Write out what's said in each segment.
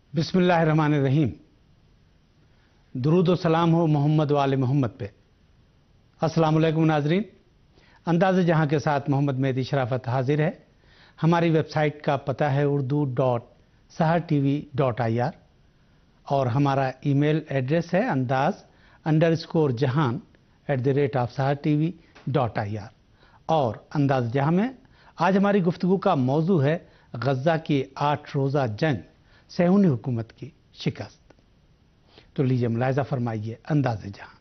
बिस्मिल्लाहिर्रहमानिर्रहीम। दुरूद व सलाम हो मोहम्मद वाले मोहम्मद पे। अस्सलाम वालेकुम नाजरीन। अंदाज़े जहां के साथ मोहम्मद मेहदी शराफत हाजिर है। हमारी वेबसाइट का पता है urdu.sahartv.ir और हमारा ईमेल एड्रेस है andaz_jahan@sahartv.ir। और अंदाज़ जहां में आज हमारी गुफ्तगू का मौजू है गज़ा की 8 रोज़ा जंग, सेहूनी हुकूमत की शिकस्त। तो लीजिए मुलाहिज़ा फरमाइए अंदाज़े जहां।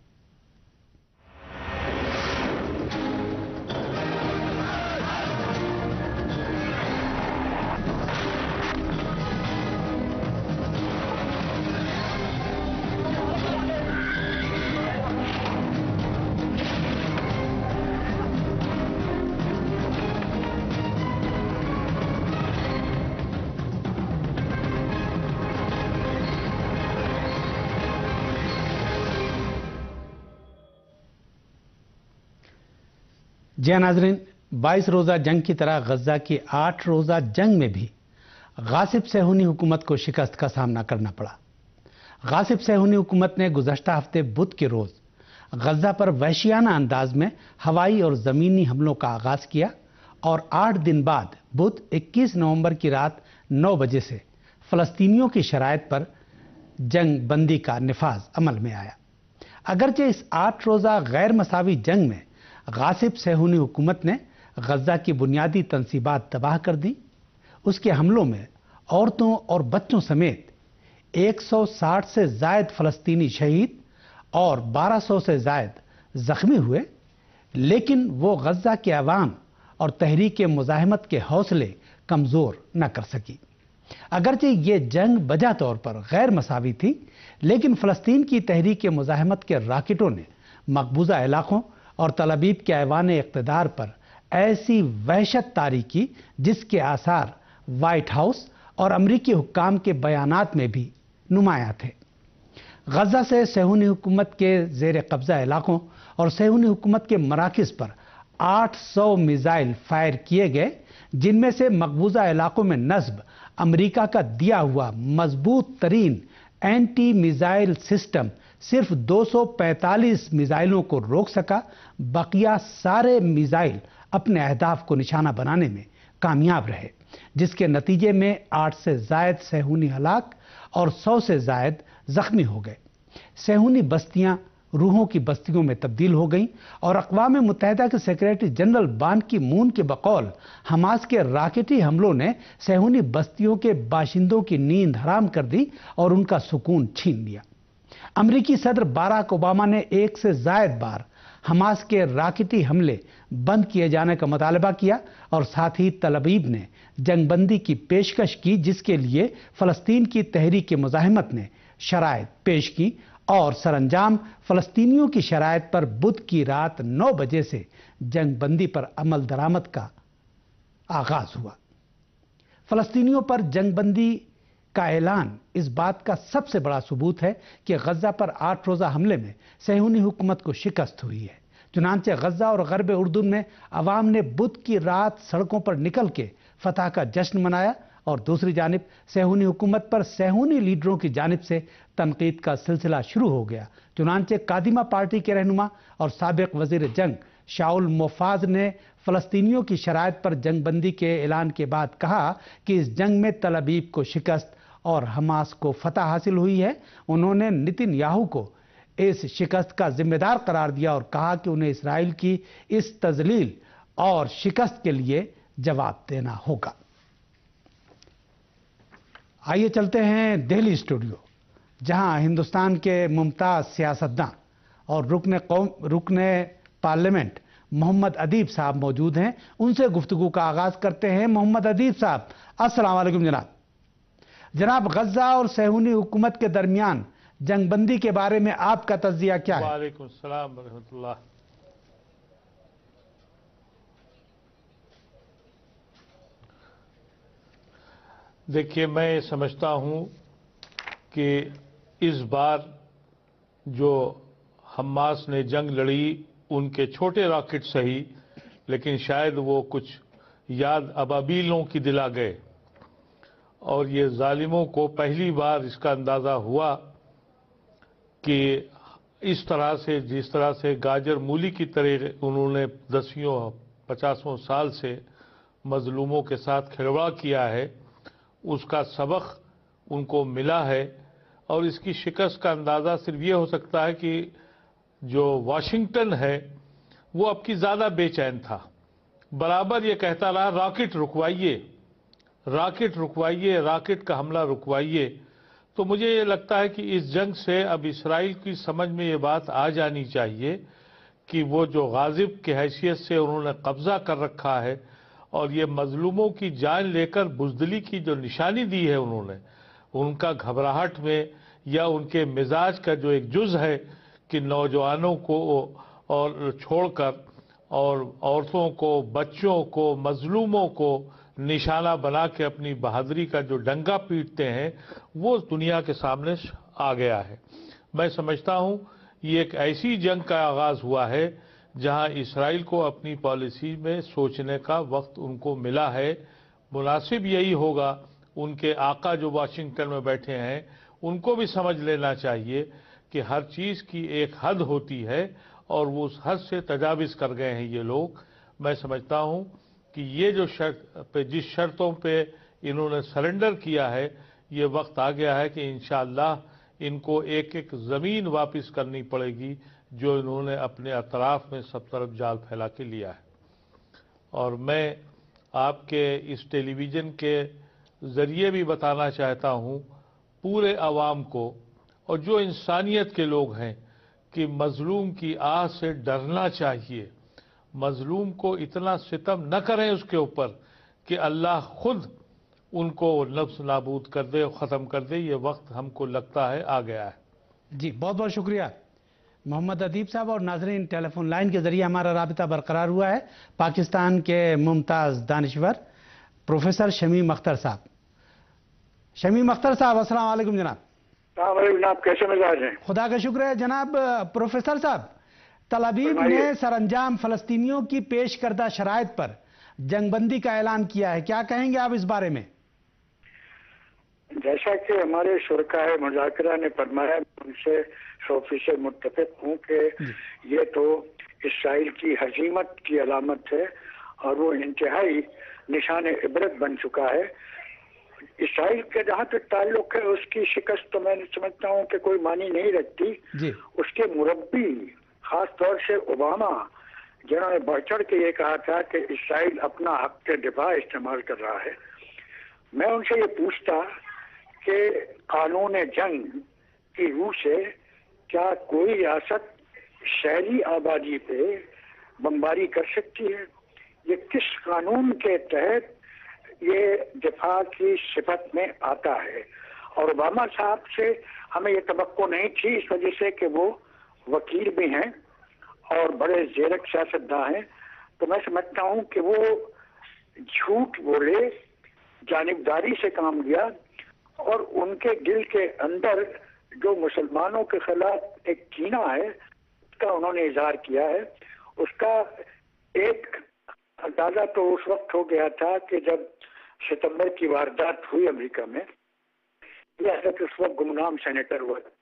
जी नाज़रीन, 22 रोज़ा जंग की तरह गज़ा की 8 रोज़ा जंग में भी गासिब सेहूनी हुकूमत को शिकस्त का सामना करना पड़ा। गासिब सेहूनी हुकूमत ने गुज़श्ता हफ्ते बुध के रोज़ गज़ा पर वहशियाना अंदाज में हवाई और ज़मीनी हमलों का आगाज़ किया और 8 दिन बाद बुध 21 नवंबर की रात 9 बजे से फ़लस्तीनियों की शराइत पर जंग बंदी का निफाज अमल में आया। अगरचे इस 8 रोज़ा गैर मसावी जंग में गासिब सेहूनी हुकूमत ने गज़ा की बुनियादी तंसीबात तबाह कर दी। उसके हमलों में औरतों और बच्चों समेत 160 से ज़ायद फ़लस्तीनी शहीद और 1200 से ज़ायद ज़ख्मी हुए, लेकिन वो गज़ा के अवाम और तहरीक मुज़ाहमत के हौसले कमज़ोर न कर सकी। अगरचे ये जंग बजा तौर पर गैर मसावी थी, लेकिन फ़लस्तीन की तहरीक मुज़ाहमत के राकेटों ने मकबूजा इलाकों और तल अबीब के ऐवान इक़्तिदार पर ऐसी वहशत तारी की जिसके आसार वाइट हाउस और अमरीकी हुक्काम के बयानात में भी नुमायां थे। गज़ा से सेहूनी हुकूमत के ज़ेर कब्ज़ा इलाकों और सेहूनी हुकूमत के मराकिज़ पर 800 मिसाइल फायर किए गए, जिनमें से मकबूजा इलाकों में नस्ब अमरीका का दिया हुआ मजबूत तरीन एंटी मिसाइल सिस्टम सिर्फ 245 मिसाइलों को रोक सका। बकिया सारे मिसाइल अपने अहदाफ को निशाना बनाने में कामयाब रहे, जिसके नतीजे में 8 से ज़ायद सेहूनी हलाक और 100 से ज़ायद जख्मी हो गए। सेहूनी बस्तियां रूहों की बस्तियों में तब्दील हो गईं और अक़वाम मुत्तहिदा के सेक्रेटरी जनरल बान की मून के बकौल हमास के राकेटी हमलों ने सेहूनी बस्तियों के बाशिंदों की नींद हराम कर दी और उनका सुकून छीन लिया। अमरीकी सदर बाराक ओबामा ने 1 से ज़ायद बार हमास के राकेटी हमले बंद किए जाने का मुतालबा किया और साथ ही तल अबीब ने जंगबंदी की पेशकश की, जिसके लिए फ़लस्तीन की तहरीक मुज़ाहमत ने शराइत पेश की और सरंजाम फ़लस्तीनियों की शराइत पर बुध की रात 9 बजे से जंगबंदी पर अमल दरामद का आगाज़ हुआ। फ़लस्तीनियों पर जंगबंदी का ऐलान इस बात का सबसे बड़ा सबूत है कि गज़ा पर 8 रोज़ा हमले में सेहूनी हुकूमत को शिकस्त हुई है। चुनांचे गज़ा और गरब उर्दून में अवाम ने बुध की रात सड़कों पर निकल के फतह का जश्न मनाया और दूसरी जानिब सेहूनी हुकूमत पर सेहूनी लीडरों की जानिब से तनकीद का सिलसिला शुरू हो गया। चुनांचे कादिमा पार्टी के रहनुमा और साबिक वज़ीर जंग शाउल मोफाज ने फ़लस्तीनियों की शराइत पर जंगबंदी के ऐलान के बाद कहा कि इस जंग में तल अबीब को शिकस्त और हमास को फतह हासिल हुई है। उन्होंने नेतन्याहू को इस शिकस्त का जिम्मेदार करार दिया और कहा कि उन्हें इसराइल की इस तजलील और शिकस्त के लिए जवाब देना होगा। आइए चलते हैं दिल्ली स्टूडियो, जहां हिंदुस्तान के मुमताज सियासतदान और रुकने पार्लियामेंट मोहम्मद अदीब साहब मौजूद हैं। उनसे गुफ्तगू का आगाज करते हैं। मोहम्मद अदीब साहब, अस्सलाम वालेकुम जनाब, गज़ा और सेहूनी हुकूमत के दरमियान जंगबंदी के बारे में आपका तज्जिया क्या है? वालेकुम सलाम व रहमतुल्लाह। देखिए, मैं समझता हूं कि इस बार जो हमास ने जंग लड़ी, उनके छोटे रॉकेट सही, लेकिन शायद वो कुछ याद अबाबीलों की दिला गए اور یہ ظالموں کو پہلی بار اس کا اندازہ ہوا کہ اس طرح سے جس طرح سے گاجر مولی کی طرح انہوں نے 10-50 سال سے مظلوموں کے ساتھ کھلواڑ کیا ہے، اس کا سبق ان کو ملا ہے۔ اور اس کی شکست کا اندازہ صرف یہ ہو سکتا ہے کہ جو واشنگٹن ہے وہ اب کی زیادہ بے چین تھا، برابر یہ کہتا رہا راکٹ رکوائیے، راکٹ رکوائیے، راکٹ کا حملہ رکوائیے۔ تو مجھے یہ لگتا ہے کہ اس جنگ سے اب اسرائیل کی سمجھ میں یہ بات آ جانی چاہیے کہ وہ جو غازب کی حیثیت سے انہوں نے قبضہ کر رکھا ہے اور یہ مظلوموں کی جان لے کر بزدلی کی جو نشانی دی ہے انہوں نے، ان کا گھبراہٹ میں یا ان کے مزاج کا جو ایک جز ہے کہ نوجوانوں کو اور چھوڑ کر اور عورتوں کو، بچوں کو، مظلوموں کو نشانہ بنا کے اپنی بہادری کا جو ڈنگا پیٹتے ہیں، وہ دنیا کے سامنے آ گیا ہے۔ میں سمجھتا ہوں یہ ایک ایسی جنگ کا آغاز ہوا ہے جہاں اسرائیل کو اپنی پالیسی میں سوچنے کا وقت ان کو ملا ہے۔ مناسب یہی ہوگا، ان کے آقا جو واشنگٹن میں بیٹھے ہیں ان کو بھی سمجھ لینا چاہیے کہ ہر چیز کی ایک حد ہوتی ہے اور وہ اس حد سے تجاوز کر گئے ہیں یہ لوگ۔ میں سمجھتا ہوں کہ یہ جو جس شرطوں پہ انہوں نے سرنڈر کیا ہے، یہ وقت آ گیا ہے کہ انشاءاللہ ان کو ایک ایک زمین واپس کرنی پڑے گی جو انہوں نے اپنے اطراف میں سب طرف جال پھیلا کے لیا ہے۔ اور میں آپ کے اس ٹیلی ویژن کے ذریعے بھی بتانا چاہتا ہوں پورے عوام کو اور جو انسانیت کے لوگ ہیں کہ مظلوم کی آہ سے ڈرنا چاہیے، مظلوم کو اتنا ستم نہ کریں اس کے اوپر کہ اللہ خود ان کو نفس نابود کر دے، ختم کر دے۔ یہ وقت ہم کو لگتا ہے آ گیا ہے۔ جی بہت بہت شکریہ محمد ادیب صاحب۔ اور ناظرین، ٹیلی فون لائن کے ذریعے ہمارا رابطہ برقرار ہوا ہے پاکستان کے ممتاز دانشور پروفیسر شمیم اختر صاحب۔ شمیم اختر صاحب السلام علیکم جناب۔ السلام علیکم جناب، کیسے مزاج ہیں؟ خدا کا شکر ہے جناب۔ پروفیسر صاحب، تل ابیب نے سر انجام فلسطینیوں کی پیش کردہ شرائط پر جنگ بندی کا اعلان کیا ہے، کیا کہیں گے آپ اس بارے میں؟ جیسا کہ ہمارے شرکائے مذاکرہ نے فرمایا، ان سے 100% متفق ہوں کہ یہ تو اسرائیل کی ہزیمت کی علامت ہے اور وہ انتہائی نشان عبرت بن چکا ہے۔ اسرائیل کے جہاں تک تعلق ہے، اس کی شکست تو میں سمجھتا ہوں کہ کوئی معنی نہیں رکھتی۔ اس کے مربی خاص طور سے اوباما، جنہوں نے بڑھ چڑھ کے یہ کہا تھا کہ اسرائیل اپنا حق کے دفاع استعمال کر رہا ہے، میں ان سے یہ پوچھتا کہ قانون جنگ کی روح سے کیا کوئی ریاست شہری آبادی پہ بمباری کر سکتی ہے؟ یہ کس قانون کے تحت یہ دفاع کی صفت میں آتا ہے؟ اور اوباما صاحب سے ہمیں یہ توقع نہیں تھی، اس وجہ سے کہ وہ وکیل بھی ہیں اور بڑے زیرک سیاستداں ہیں، تو میں سمجھتا ہوں کہ وہ جھوٹ بولے، جانبداری سے کام لیا، اور ان کے دل کے اندر جو مسلمانوں کے خلاف ایک کینہ ہے اس کا انہوں نے اظہار کیا ہے۔ اس کا ایک اندازہ تو اس وقت ہو گیا تھا کہ جب ستمبر کی واردات ہوئی امریکہ میں، یہ حضرت اس وقت گمنام سینیٹر ہوا تھا۔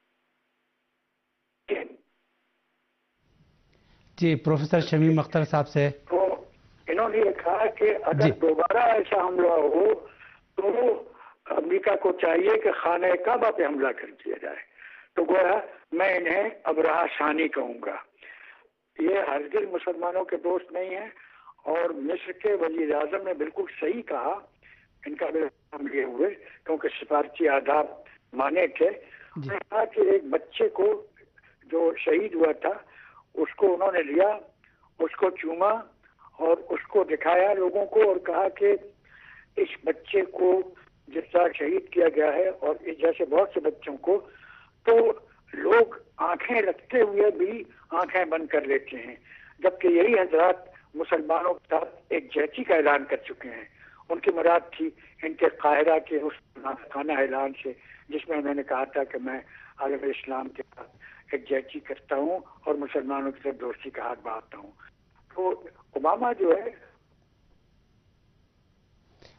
جی پروفیسر شمیم اختر صاحب سے تو انہوں نے یہ کہا کہ اگر دوبارہ ایسا حملہ ہو تو امریکہ کو چاہیے کہ خانہ کعبہ پہ حملہ کر دیا جائے۔ تو گویا میں انہیں ابراہ ثانی کہوں گا۔ یہ ہرگز مسلمانوں کے دوست نہیں ہیں، اور مصر کے وزیر اعظم نے بالکل صحیح کہا، ان کا بھی لیے ہوئے کیونکہ سفارتی آداب مانے تھے۔ انہوں نے کہا کہ ایک بچے کو جو شہید ہوا تھا اس کو انہوں نے لیا، اس کو چوما اور اس کو دکھایا لوگوں کو اور کہا کہ اس بچے کو جس طرح شہید کیا گیا ہے اور اس جیسے بہت سے بچوں کو، تو لوگ آنکھیں رکھتے ہوئے بھی آنکھیں بند کر لیتے ہیں، جبکہ یہی حضرات مسلمانوں کے ساتھ ایک جہتی کا اعلان کر چکے ہیں۔ ان کی مراد تھی ان کے قاہرہ کے اس خانہ اعلان سے، جس میں انہوں نے کہا تھا کہ میں عالم اسلام کے ساتھ ایک جہتی کرتا ہوں اور مسلمانوں کے ساتھ دوستی کا ہاتھ بڑھاتا ہوں۔ تو اوباما جو ہے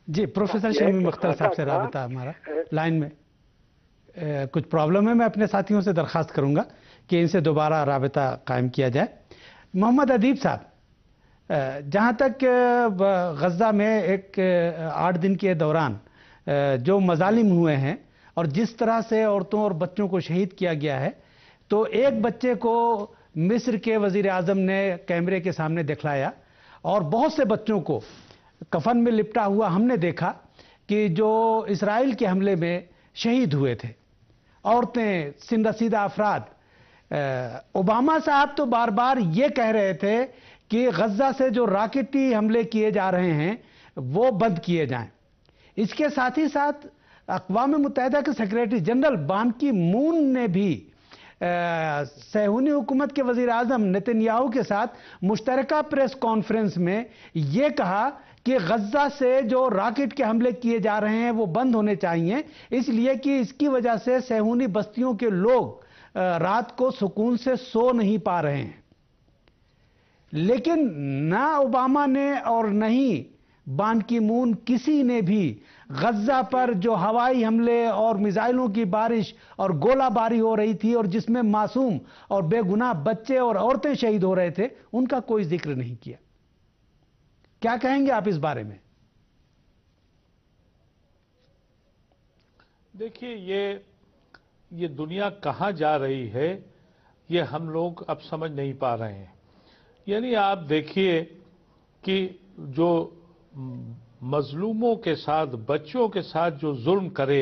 جی پروفیسر شمیم اختر صاحب سے رابطہ ہمارا لائن میں کچھ پرابلم ہے. میں اپنے ساتھیوں سے درخواست کروں گا کہ ان سے دوبارہ رابطہ قائم کیا جائے. محمد ادیب صاحب، جہاں تک غزہ میں ایک 8 دن کے دوران جو مظالم ہوئے ہیں اور جس طرح سے عورتوں اور بچوں کو شہید کیا گیا ہے، تو ایک بچے کو مصر کے وزیر اعظم نے کیمرے کے سامنے دکھلایا اور بہت سے بچوں کو کفن میں لپٹا ہوا ہم نے دیکھا کہ جو اسرائیل کے حملے میں شہید ہوئے تھے. عورتیں، سن رسیدہ افراد. اوباما صاحب تو بار بار یہ کہہ رہے تھے کہ غزہ سے جو راکٹی حملے کیے جا رہے ہیں وہ بند کیے جائیں. اس کے ساتھ ہی ساتھ اقوام متحدہ کے سیکریٹری جنرل بان کی مون نے بھی صہیونی حکومت کے وزیر اعظم نتن یاہو کے ساتھ مشترکہ پریس کانفرنس میں یہ کہا کہ غزہ سے جو راکٹ کے حملے کیے جا رہے ہیں وہ بند ہونے چاہیے، اس لیے کہ اس کی وجہ سے صہیونی بستیوں کے لوگ رات کو سکون سے سو نہیں پا رہے ہیں. لیکن نہ اوباما نے اور نہ ہی بان کی مون کسی نے بھی غزہ پر جو ہوائی حملے اور میزائلوں کی بارش اور گولہ باری ہو رہی تھی اور جس میں معصوم اور بے گناہ بچے اور عورتیں شہید ہو رہے تھے ان کا کوئی ذکر نہیں کیا. کیا کہیں گے آپ اس بارے میں؟ دیکھیے یہ دنیا کہاں جا رہی ہے یہ ہم لوگ اب سمجھ نہیں پا رہے ہیں. یعنی آپ دیکھیے کہ جو مظلوموں کے ساتھ، بچوں کے ساتھ جو ظلم کرے،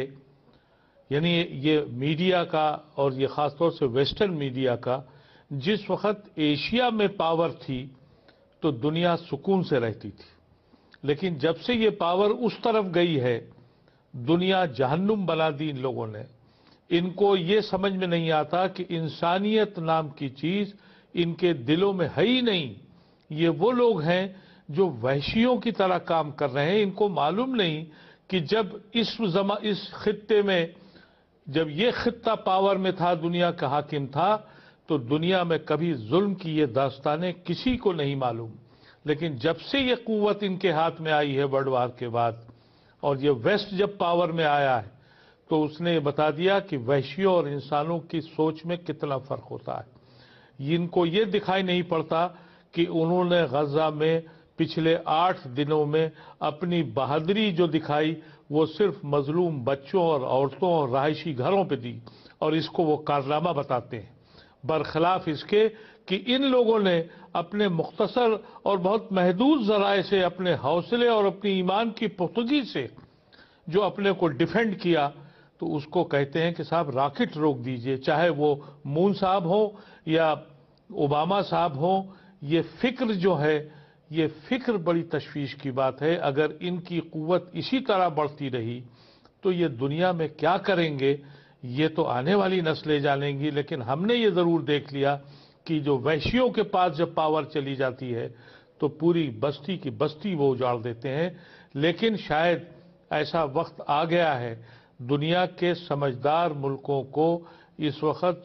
یعنی یہ میڈیا کا اور یہ خاص طور سے ویسٹرن میڈیا کا، جس وقت ایشیا میں پاور تھی تو دنیا سکون سے رہتی تھی، لیکن جب سے یہ پاور اس طرف گئی ہے دنیا جہنم بنا دی ان لوگوں نے. ان کو یہ سمجھ میں نہیں آتا کہ انسانیت نام کی چیز ان کے دلوں میں ہے ہی نہیں. یہ وہ لوگ ہیں جو وحشیوں کی طرح کام کر رہے ہیں. ان کو معلوم نہیں کہ جب اس خطے میں، جب یہ خطہ پاور میں تھا، دنیا کا حاکم تھا، تو دنیا میں کبھی ظلم کی یہ داستانیں کسی کو نہیں معلوم. لیکن جب سے یہ قوت ان کے ہاتھ میں آئی ہے ورلڈ وار کے بعد، اور یہ ویسٹ جب پاور میں آیا ہے، تو اس نے بتا دیا کہ وحشیوں اور انسانوں کی سوچ میں کتنا فرق ہوتا ہے. ان کو یہ دکھائی نہیں پڑتا کہ انہوں نے غزہ میں پچھلے 8 دنوں میں اپنی بہادری جو دکھائی وہ صرف مظلوم بچوں اور عورتوں اور رہائشی گھروں پہ دی، اور اس کو وہ کارنامہ بتاتے ہیں. برخلاف اس کے کہ ان لوگوں نے اپنے مختصر اور بہت محدود ذرائع سے، اپنے حوصلے اور اپنی ایمان کی پختگی سے جو اپنے کو ڈیفینڈ کیا، تو اس کو کہتے ہیں کہ صاحب راکٹ روک دیجئے. چاہے وہ مون صاحب ہو یا اوباما صاحب ہو، یہ فکر جو ہے، یہ فکر بڑی تشویش کی بات ہے. اگر ان کی قوت اسی طرح بڑھتی رہی تو یہ دنیا میں کیا کریں گے یہ تو آنے والی نسلیں جانیں گی. لیکن ہم نے یہ ضرور دیکھ لیا کہ جو وحشیوں کے پاس جب پاور چلی جاتی ہے تو پوری بستی کی بستی وہ اجاڑ دیتے ہیں. لیکن شاید ایسا وقت آ گیا ہے، دنیا کے سمجھدار ملکوں کو اس وقت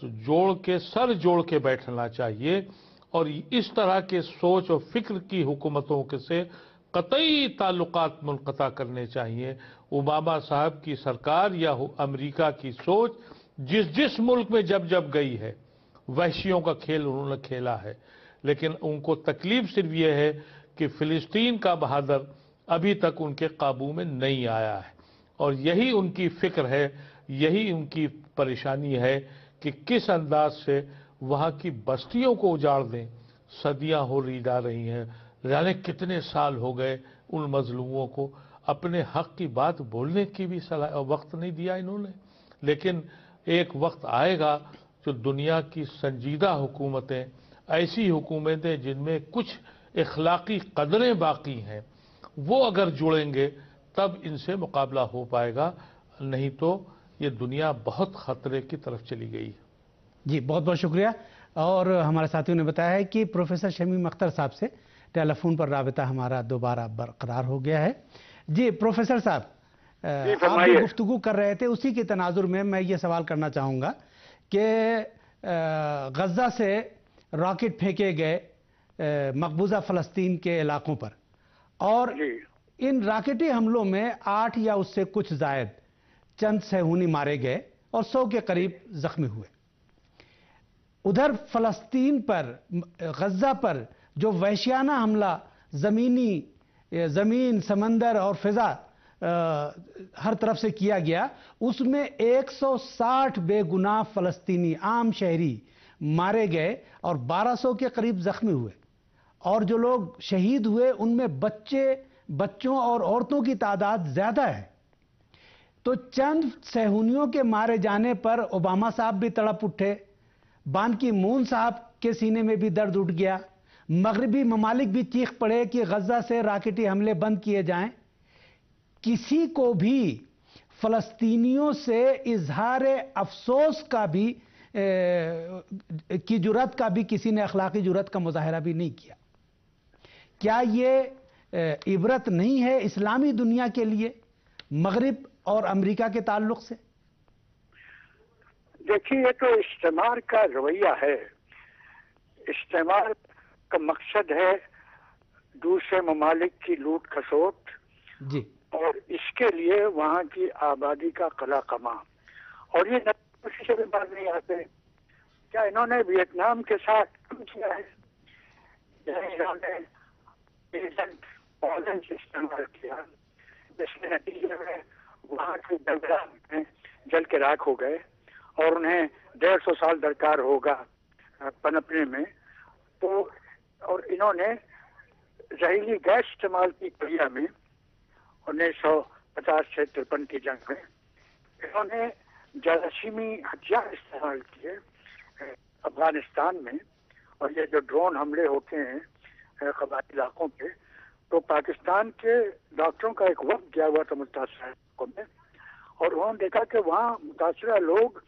سر جوڑ کے بیٹھنا چاہیے اور اس طرح کے سوچ اور فکر کی حکومتوں سے قطعی تعلقات منقطع کرنے چاہیے. اوباما صاحب کی سرکار یا امریکہ کی سوچ جس ملک میں جب گئی ہے وحشیوں کا کھیل انہوں نے کھیلا ہے. لیکن ان کو تکلیف صرف یہ ہے کہ فلسطین کا بہادر ابھی تک ان کے قابو میں نہیں آیا ہے، اور یہی ان کی فکر ہے، یہی ان کی پریشانی ہے کہ کس انداز سے وہاں کی بستیوں کو اجاڑ دیں. صدیاں ہو جا رہی ہیں، جانے کتنے سال ہو گئے ان مظلوموں کو اپنے حق کی بات بولنے کی بھی وقت نہیں دیا انہوں نے. لیکن ایک وقت آئے گا جو دنیا کی سنجیدہ حکومتیں، ایسی حکومتیں جن میں کچھ اخلاقی قدریں باقی ہیں، وہ اگر جڑیں گے تب ان سے مقابلہ ہو پائے گا. نہیں تو یہ دنیا بہت خطرے کی طرف چلی گئی ہے. جی بہت بہت شکریہ. اور ہمارے ساتھیوں نے بتایا ہے کہ پروفیسر شمیم اختر صاحب سے ٹیلی فون پر رابطہ ہمارا دوبارہ برقرار ہو گیا ہے. جی پروفیسر صاحب، آپ جو گفتگو کر رہے تھے اسی کے تناظر میں یہ سوال کرنا چاہوں گا کہ غزہ سے راکٹ پھینکے گئے مقبوضہ فلسطین کے علاقوں پر، اور ان راکٹی حملوں میں 8 یا اس سے کچھ زائد چند صہیونی مارے گئے اور 100 کے قریب زخمی ہوئے۔ ادھر فلسطین پر، غزہ پر جو وحشیانہ حملہ زمین، سمندر اور فضا ہر طرف سے کیا گیا، اس میں 160 بے گناہ فلسطینی عام شہری مارے گئے اور 1200 کے قریب زخمی ہوئے، اور جو لوگ شہید ہوئے ان میں بچوں اور عورتوں کی تعداد زیادہ ہے۔ تو چند صہیونیوں کے مارے جانے پر اوباما صاحب بھی تڑپ اٹھے، بان کی مون صاحب کے سینے میں بھی درد اٹھ گیا، مغربی ممالک بھی چیخ پڑے کہ غزہ سے راکٹی حملے بند کیے جائیں۔ کسی کو بھی فلسطینیوں سے اظہار افسوس کی جرات کا بھی کسی نے اخلاقی جرات کا مظاہرہ بھی نہیں کیا۔ کیا یہ عبرت نہیں ہے اسلامی دنیا کے لیے مغرب اور امریکہ کے تعلق سے؟ دیکھیے، یہ تو استعمار کا رویہ ہے۔ استعمار کا مقصد ہے دوسرے ممالک کی لوٹ کھسوٹ، جی، اور اس کے لیے وہاں کی آبادی کا قلع قمع۔ اور یہ کسی سے بھی باز نہیں آتے۔ کیا انہوں نے ویتنام کے ساتھ کیا ہے؟ انہوں نے ایجنٹ پالنس استعمال کیا، جس کے نتیجے میں وہاں کے جنگلات جل کے راکھ ہو گئے اور انہیں 150 سال درکار ہوگا پنپنے میں۔ تو اور انہوں نے زہریلی گیس استعمال کی کوریا میں 1950 سے 53 کی جنگ میں۔ انہوں نے جراثیمی ہتھیار استعمال کیے افغانستان میں، اور یہ جو ڈرون حملے ہوتے ہیں قبائلی علاقوں پہ، تو پاکستان کے ڈاکٹروں کا ایک وقت گیا ہوا تھا متاثرہ علاقوں میں، اور انہوں نے دیکھا کہ وہاں متاثرہ لوگ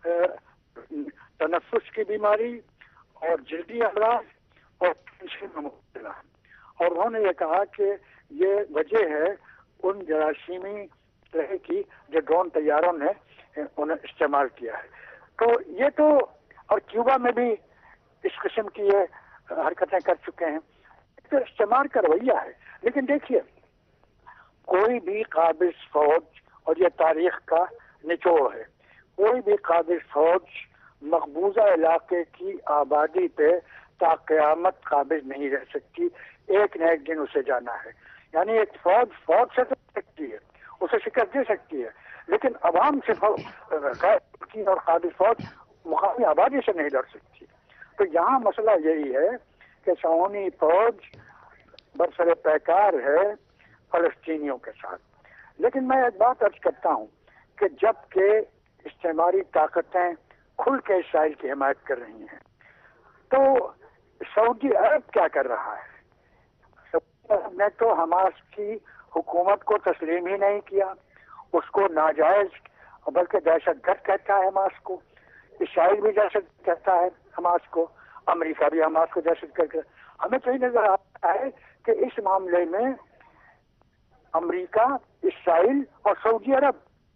تنفس کی بیماری اور جلدی امراض اور کینسر میں مبتلا، اور انہوں نے یہ کہا کہ یہ وجہ ہے ان جراثیمی طرح کی جو ڈرون طیاروں نے انہیں استعمال کیا ہے۔ تو یہ تو، اور کیوبا میں بھی اس قسم کی یہ حرکتیں کر چکے ہیں۔ تو استعمار کا رویہ ہے۔ لیکن دیکھیے، کوئی بھی قابض فوج، اور یہ تاریخ کا نچوڑ ہے، کوئی بھی قابض فوج مقبوضہ علاقے کی آبادی پہ تا قیامت قابض نہیں رہ سکتی۔ ایک نہ ایک دن اسے جانا ہے۔ یعنی ایک فوج سے سکتی ہے، اسے شکست دے سکتی ہے، لیکن عوام سے غیر اور قابض فوج مقامی آبادی سے نہیں لڑ سکتی۔ تو یہاں مسئلہ یہی ہے کہ صہیونی فوج برسر پیکار ہے فلسطینیوں کے ساتھ۔ لیکن میں ایک بات عرض کرتا ہوں کہ جب کہ استعماری طاقتیں کھل کے اسرائیل کی حمایت کر رہی ہیں، تو سعودی عرب کیا کر رہا ہے؟ سعودی عرب نے تو حماس کی حکومت کو تسلیم ہی نہیں کیا، اس کو ناجائز بلکہ دہشت گرد کہتا ہے حماس کو۔ اسرائیل بھی دہشت کہتا ہے حماس کو، امریکہ بھی حماس کو دہشت گرد کہتا ہے۔ ہمیں تو یہ نظر آتا ہے کہ اس معاملے میں امریکہ، اسرائیل اور سعودی عرب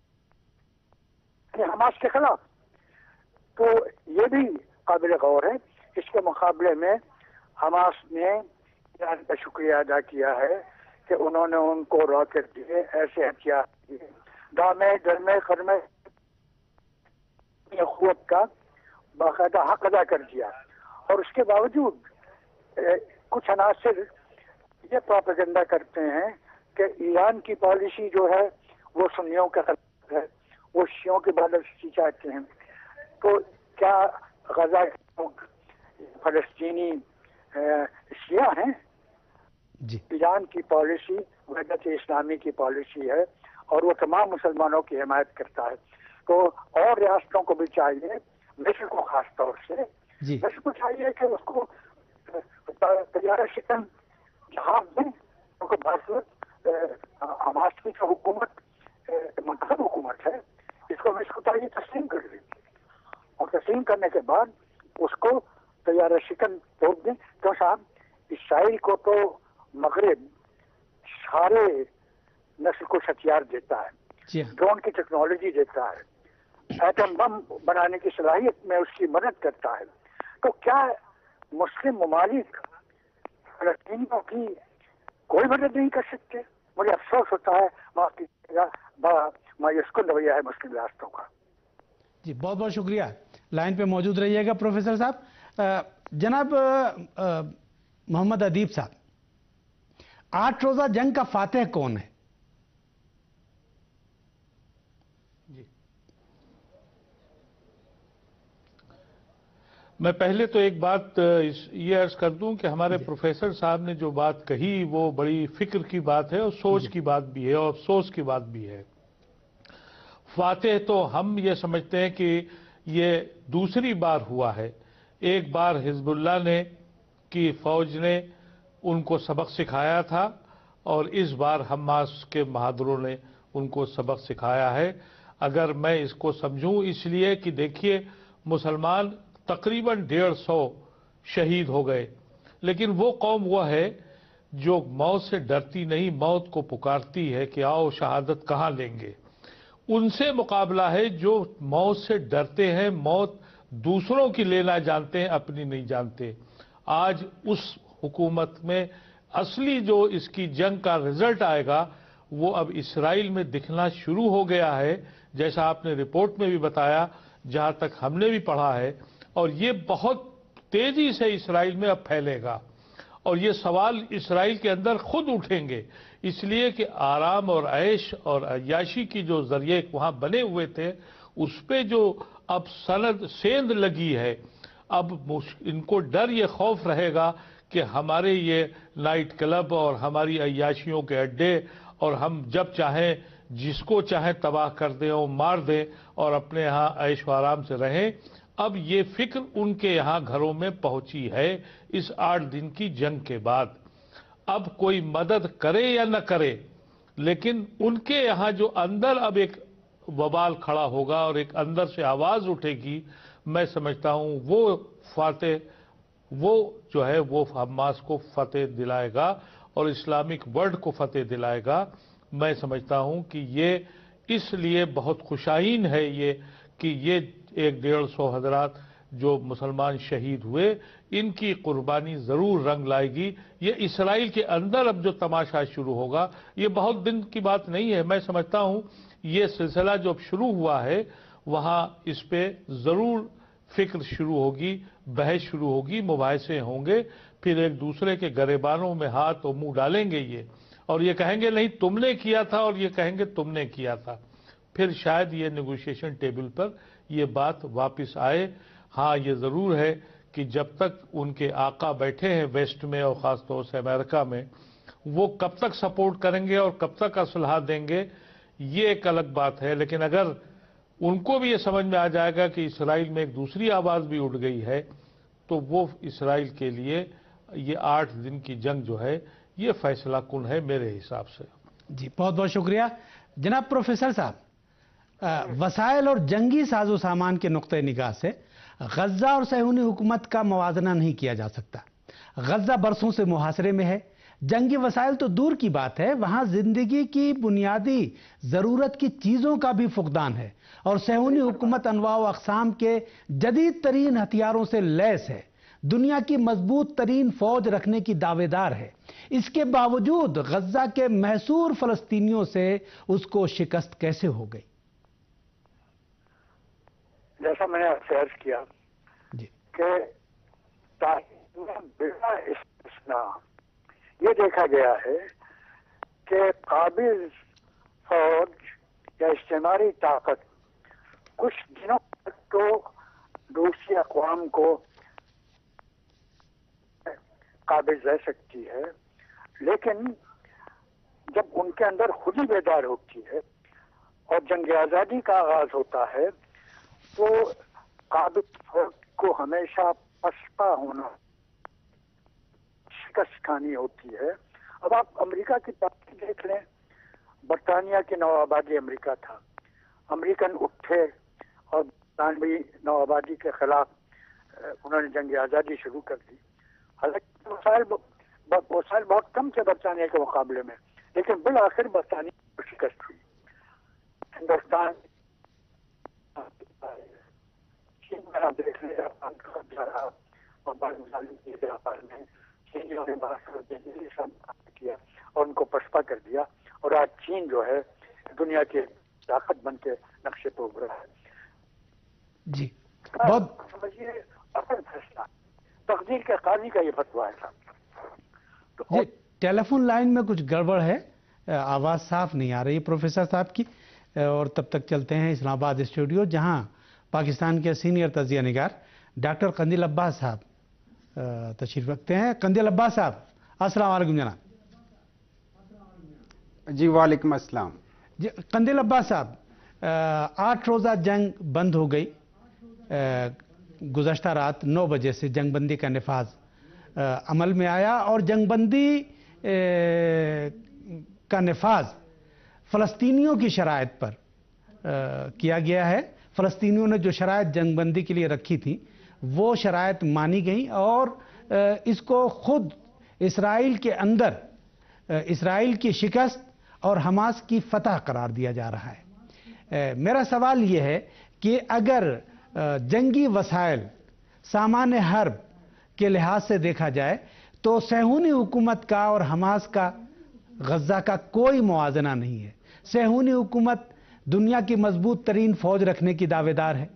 حماس کے خلاف۔ تو یہ بھی قابل غور ہے۔ اس کے مقابلے میں حماس نے ایران کا شکریہ ادا کیا ہے کہ انہوں نے ان کو راکٹ دیے، ایسے ہتھیار دیے، دامے درمے خرمے قوت کا باقاعدہ حق ادا کر دیا۔ اور اس کے باوجود کچھ عناصر یہ پروپیگنڈا کرتے ہیں کہ ایران کی پالیسی جو ہے وہ سنیوں کے خلاف ہے، وہ شیعوں کی بالادستی چاہتے ہیں۔ تو کیا غزہ کے لوگ فلسطینی شیعہ ہیں؟ جی، ایران کی پالیسی وحدت اسلامی کی پالیسی ہے، اور وہ تمام مسلمانوں کی حمایت کرتا ہے۔ تو اور ریاستوں کو بھی چاہیے، مصر کو خاص طور سے، جی، مصر کو چاہیے کہ اس کو طیارہ شکن جہاز دیں، کیونکہ باصورت حماس کی جو حکومت منتخب حکومت ہے، اس کو مصر کو چاہیے تسلیم کر دیں، اور تسلیم کرنے کے بعد اس کو طیارہ شکن توڑ دیں۔ تو صاحب، اسرائیل کو تو مغرب سارے نسل کو ہتھیار دیتا ہے، ڈرون کی ٹیکنالوجی دیتا ہے، ایٹم بم بنانے کی صلاحیت میں اس کی مدد کرتا ہے۔ تو کیا مسلم ممالک فلسطینیوں کی کوئی مدد نہیں کر سکتے؟ مجھے افسوس ہوتا ہے، معاف کیجیے گا، بڑا مایوس کن رویہ ہے مسلم ریاستوں کا۔ جی بہت بہت شکریہ، لائن پہ موجود رہیے گا پروفیسر صاحب۔ جناب محمد ادیب صاحب، 8 روزہ جنگ کا فاتح کون ہے؟ جی میں پہلے تو ایک بات یہ عرض کر دوں کہ ہمارے پروفیسر صاحب نے جو بات کہی وہ بڑی فکر کی بات ہے اور سوچ کی بات بھی ہے اور افسوس کی بات بھی ہے۔ فاتح تو ہم یہ سمجھتے ہیں کہ یہ دوسری بار ہوا ہے۔ ایک بار حزب اللہ نے کی فوج نے ان کو سبق سکھایا تھا اور اس بار حماس کے بہادروں نے ان کو سبق سکھایا ہے۔ اگر میں اس کو سمجھوں اس لیے کہ دیکھیے مسلمان تقریباً 150 شہید ہو گئے، لیکن وہ قوم وہ ہے جو موت سے ڈرتی نہیں، موت کو پکارتی ہے کہ آؤ شہادت کہاں لیں گے۔ ان سے مقابلہ ہے جو موت سے ڈرتے ہیں، موت دوسروں کی لینا جانتے ہیں، اپنی نہیں جانتے۔ آج اس حکومت میں اصلی جو اس کی جنگ کا رزلٹ آئے گا وہ اب اسرائیل میں دکھنا شروع ہو گیا ہے، جیسا آپ نے رپورٹ میں بھی بتایا، جہاں تک ہم نے بھی پڑھا ہے، اور یہ بہت تیزی سے اسرائیل میں اب پھیلے گا۔ اور یہ سوال اسرائیل کے اندر خود اٹھیں گے، اس لیے کہ آرام اور عیش اور عیاشی کی جو ذریعے وہاں بنے ہوئے تھے اس پہ جو اب سیند لگی ہے، اب ان کو ڈر یہ خوف رہے گا کہ ہمارے یہ نائٹ کلب اور ہماری عیاشیوں کے اڈے اور ہم جب چاہیں جس کو چاہیں تباہ کر دیں اور مار دیں اور اپنے یہاں عیش و آرام سے رہیں، اب یہ فکر ان کے یہاں گھروں میں پہنچی ہے اس 8 دن کی جنگ کے بعد۔ اب کوئی مدد کرے یا نہ کرے، لیکن ان کے یہاں جو اندر اب ایک وبال کھڑا ہوگا اور ایک اندر سے آواز اٹھے گی، میں سمجھتا ہوں وہ فاتح، وہ جو ہے وہ حماس کو فتح دلائے گا اور اسلامک ورلڈ کو فتح دلائے گا۔ میں سمجھتا ہوں کہ یہ اس لیے بہت خوشائن ہے یہ کہ یہ 150 حضرات جو مسلمان شہید ہوئے، ان کی قربانی ضرور رنگ لائے گی۔ یہ اسرائیل کے اندر اب جو تماشا شروع ہوگا یہ بہت دن کی بات نہیں ہے۔ میں سمجھتا ہوں یہ سلسلہ جو اب شروع ہوا ہے وہاں اس پہ ضرور فکر شروع ہوگی، بحث شروع ہوگی، مباحثے ہوں گے، پھر ایک دوسرے کے گریبانوں میں ہاتھ اور منہ ڈالیں گے یہ، اور یہ کہیں گے نہیں تم نے کیا تھا، اور یہ کہیں گے تم نے کیا تھا۔ پھر شاید یہ نیگوشیشن ٹیبل پر یہ بات واپس آئے۔ ہاں یہ ضرور ہے کہ جب تک ان کے آقا بیٹھے ہیں ویسٹ میں اور خاص طور سے امریکہ میں، وہ کب تک سپورٹ کریں گے اور کب تک اسلحہ دیں گے یہ ایک الگ بات ہے۔ لیکن اگر ان کو بھی یہ سمجھ میں آ جائے گا کہ اسرائیل میں ایک دوسری آواز بھی اٹھ گئی ہے تو وہ اسرائیل کے لیے یہ 8 دن کی جنگ جو ہے یہ فیصلہ کن ہے میرے حساب سے۔ جی بہت بہت شکریہ جناب پروفیسر صاحب۔ وسائل اور جنگی ساز و سامان کے نقطہ نگاہ سے غزہ اور صہیونی حکومت کا موازنہ نہیں کیا جا سکتا۔ غزہ برسوں سے محاصرے میں ہے، جنگی وسائل تو دور کی بات ہے، وہاں زندگی کی بنیادی ضرورت کی چیزوں کا بھی فقدان ہے، اور صہیونی حکومت انواع و اقسام کے جدید ترین ہتھیاروں سے لیس ہے، دنیا کی مضبوط ترین فوج رکھنے کی دعوے دار ہے۔ اس کے باوجود غزہ کے محصور فلسطینیوں سے اس کو شکست کیسے ہو گئی؟ جیسا میں نے آپ سے عرض کیا جی کہ تاریخ میں بلا استثناء یہ دیکھا گیا ہے کہ قابض فوج یا استعماری طاقت کچھ دنوں تک تو دوسری اقوام کو قابض رہ سکتی ہے، لیکن جب ان کے اندر خود ہی بیدار ہوتی ہے اور جنگ آزادی کا آغاز ہوتا ہے تو قابض فوج کو ہمیشہ پسپا ہونا، شکست کھانی ہوتی ہے۔ اب آپ امریکہ کی تاریخ دیکھ لیں، برطانیہ کی نوآبادی امریکہ تھا، امریکن اٹھے اور برطانوی نوآبادی کے خلاف انہوں نے جنگ آزادی شروع کر دی۔ حالانکہ وسائل بہت کم تھے برطانیہ کے مقابلے میں، لیکن بالآخر برطانیہ کو شکست ہوئی۔ ہندوستان آپ دیکھ لیں جاپان کا قبضہ رہا اور بعض مظالم کے جاپان میں چینیوں نے باہر کیا اور ان کو پسپا کر دیا، اور آج چین جو ہے دنیا کے طاقت بن کے نقشے پہ ابھرا ہے. جی بہت سمجھیے اصل فیصلہ تقدیر کے قاضی کا یہ فتویٰ ہے صاحب. جی ٹیلی فون لائن میں کچھ گڑبڑ ہے، آواز صاف نہیں آ رہی پروفیسر صاحب کی، اور تب تک چلتے ہیں اسلام آباد اسٹوڈیو جہاں پاکستان کے سینئر تجزیہ نگار ڈاکٹر قندیل عباس صاحب تشریف رکھتے ہیں. قندیل عباس صاحب السلام علیکم جناب. جی وعلیکم السلام. جی قندیل عباس صاحب، 8 روزہ جنگ بند ہو گئی، گزشتہ رات 9 بجے سے جنگ بندی کا نفاذ عمل میں آیا، اور جنگ بندی کا نفاذ فلسطینیوں کی شرائط پر کیا گیا ہے. فلسطینیوں نے جو شرائط جنگ بندی کے لیے رکھی تھی وہ شرائط مانی گئیں، اور اس کو خود اسرائیل کے اندر اسرائیل کی شکست اور حماس کی فتح قرار دیا جا رہا ہے. میرا سوال یہ ہے کہ اگر جنگی وسائل سامان حرب کے لحاظ سے دیکھا جائے تو صہیونی حکومت کا اور حماس کا غزہ کا کوئی موازنہ نہیں ہے. صہیونی حکومت دنیا کی مضبوط ترین فوج رکھنے کی دعوے دار ہے،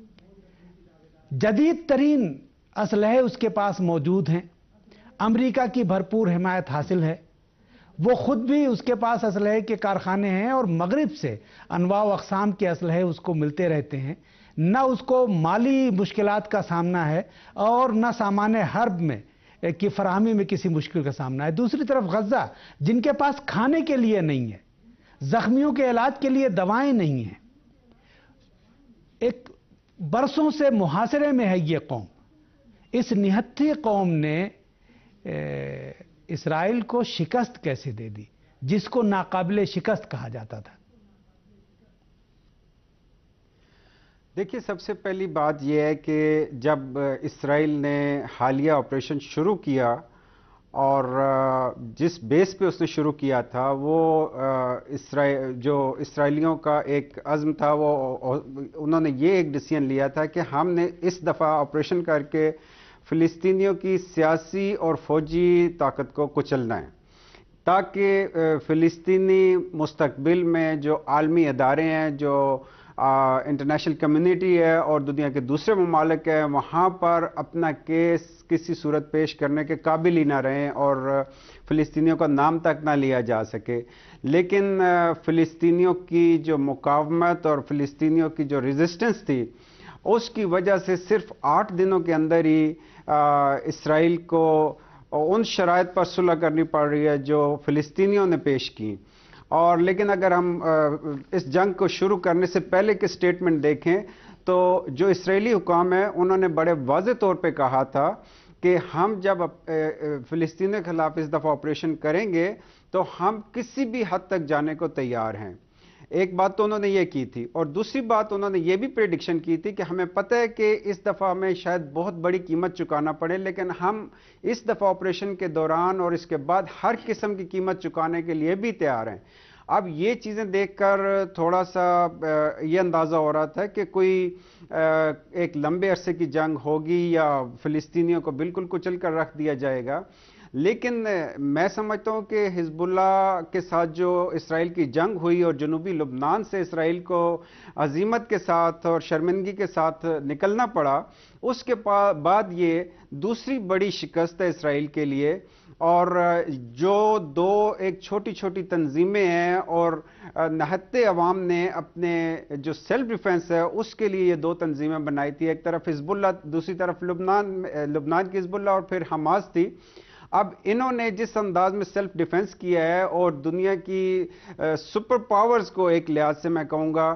جدید ترین اسلحے اس کے پاس موجود ہیں، امریکہ کی بھرپور حمایت حاصل ہے، وہ خود بھی اس کے پاس اسلحے کے کارخانے ہیں، اور مغرب سے انواع و اقسام کے اسلحے اس کو ملتے رہتے ہیں. نہ اس کو مالی مشکلات کا سامنا ہے اور نہ سامان حرب میں کی فراہمی میں کسی مشکل کا سامنا ہے. دوسری طرف غزہ جن کے پاس کھانے کے لیے نہیں ہے، زخمیوں کے علاج کے لیے دوائیں نہیں ہیں، ایک برسوں سے محاصرے میں ہے یہ قوم. اس نہتھی قوم نے اسرائیل کو شکست کیسے دے دی جس کو ناقابل شکست کہا جاتا تھا؟ دیکھیے سب سے پہلی بات یہ ہے کہ جب اسرائیل نے حالیہ آپریشن شروع کیا اور جس بیس پہ اس نے شروع کیا تھا وہ جو اسرائیلیوں کا ایک عزم تھا، وہ انہوں نے یہ ایک ڈیسیژن لیا تھا کہ ہم نے اس دفعہ آپریشن کر کے فلسطینیوں کی سیاسی اور فوجی طاقت کو کچلنا ہے، تاکہ فلسطینی مستقبل میں جو عالمی ادارے ہیں، جو انٹرنیشنل کمیونٹی ہے اور دنیا کے دوسرے ممالک ہیں، وہاں پر اپنا کیس کسی صورت پیش کرنے کے قابل ہی نہ رہیں اور فلسطینیوں کا نام تک نہ لیا جا سکے. لیکن فلسطینیوں کی جو مقاومت اور فلسطینیوں کی جو ریزسٹنس تھی، اس کی وجہ سے صرف 8 دنوں کے اندر ہی اسرائیل کو ان شرائط پر صلح کرنی پڑ رہی ہے جو فلسطینیوں نے پیش کی. اور لیکن اگر ہم اس جنگ کو شروع کرنے سے پہلے کے سٹیٹمنٹ دیکھیں تو جو اسرائیلی حکام ہیں انہوں نے بڑے واضح طور پہ کہا تھا کہ ہم جب فلسطینیوں کے خلاف اس دفعہ آپریشن کریں گے تو ہم کسی بھی حد تک جانے کو تیار ہیں. ایک بات تو انہوں نے یہ کی تھی، اور دوسری بات انہوں نے یہ بھی پریڈکشن کی تھی کہ ہمیں پتہ ہے کہ اس دفعہ ہمیں شاید بہت بڑی قیمت چکانا پڑے، لیکن ہم اس دفعہ آپریشن کے دوران اور اس کے بعد ہر قسم کی قیمت چکانے کے لیے بھی تیار ہیں. اب یہ چیزیں دیکھ کر تھوڑا سا یہ اندازہ ہو رہا تھا کہ کوئی ایک لمبے عرصے کی جنگ ہوگی یا فلسطینیوں کو بالکل کچل کر رکھ دیا جائے گا. لیکن میں سمجھتا ہوں کہ حزب اللہ کے ساتھ جو اسرائیل کی جنگ ہوئی اور جنوبی لبنان سے اسرائیل کو عزیمت کے ساتھ اور شرمندگی کے ساتھ نکلنا پڑا، اس کے بعد یہ دوسری بڑی شکست ہے اسرائیل کے لیے. اور جو ایک چھوٹی چھوٹی تنظیمیں ہیں اور نہتے عوام نے اپنے جو سیلف ڈیفنس ہے اس کے لیے یہ 2 تنظیمیں بنائی تھی، ایک طرف حزب اللہ، دوسری طرف لبنان کی حزب اللہ اور پھر حماس تھی. اب انہوں نے جس انداز میں سیلف ڈیفنس کیا ہے اور دنیا کی سپر پاورز کو ایک لحاظ سے میں کہوں گا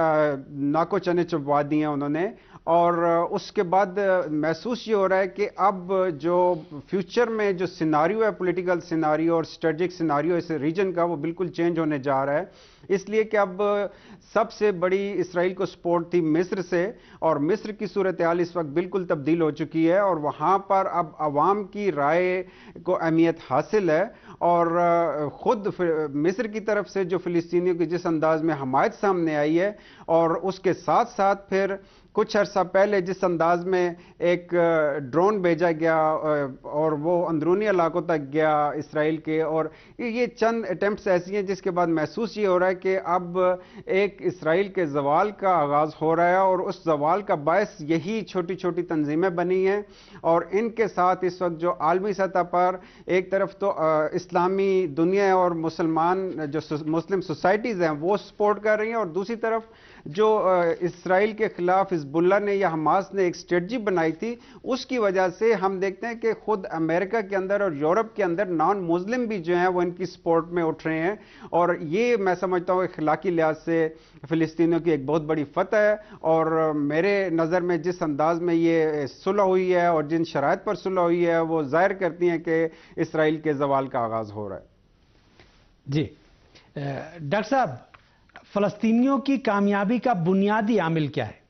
ناکو چنے چبوا دی ہیں انہوں نے، اور اس کے بعد محسوس یہ ہو رہا ہے کہ اب جو فیوچر میں جو سیناریو ہے، پولیٹیکل سیناریو اور اسٹریٹجک سیناریو اس ریجن کا، وہ بالکل چینج ہونے جا رہا ہے. اس لیے کہ اب سب سے بڑی اسرائیل کو سپورٹ تھی مصر سے، اور مصر کی صورتحال اس وقت بالکل تبدیل ہو چکی ہے اور وہاں پر اب عوام کی رائے کو اہمیت حاصل ہے. اور خود مصر کی طرف سے جو فلسطینیوں کی جس انداز میں حمایت سامنے آئی ہے، اور اس کے ساتھ ساتھ پھر کچھ عرصہ پہلے جس انداز میں ایک ڈرون بھیجا گیا اور وہ اندرونی علاقوں تک گیا اسرائیل کے، اور یہ چند اٹیمپٹس ایسی ہیں جس کے بعد محسوس یہ ہو رہا ہے کہ اب ایک اسرائیل کے زوال کا آغاز ہو رہا ہے، اور اس زوال کا باعث یہی چھوٹی چھوٹی تنظیمیں بنی ہیں، اور ان کے ساتھ اس وقت جو عالمی سطح پر ایک طرف تو اسلامی دنیا اور مسلمان جو مسلم سوسائٹیز ہیں وہ سپورٹ کر رہی ہیں، اور دوسری طرف جو اسرائیل کے خلاف حزب اللہ نے یا حماس نے ایک اسٹریٹجی بنائی تھی، اس کی وجہ سے ہم دیکھتے ہیں کہ خود امریکہ کے اندر اور یورپ کے اندر نان مسلم بھی جو ہیں وہ ان کی سپورٹ میں اٹھ رہے ہیں، اور یہ میں سمجھتا ہوں اخلاقی لحاظ سے فلسطینیوں کی ایک بہت بڑی فتح ہے، اور میرے نظر میں جس انداز میں یہ صلح ہوئی ہے اور جن شرائط پر صلح ہوئی ہے وہ ظاہر کرتی ہیں کہ اسرائیل کے زوال کا آغاز ہو رہا ہے۔ جی ڈاکٹر صاحب، فلسطینیوں کی کامیابی کا بنیادی عامل کیا ہے؟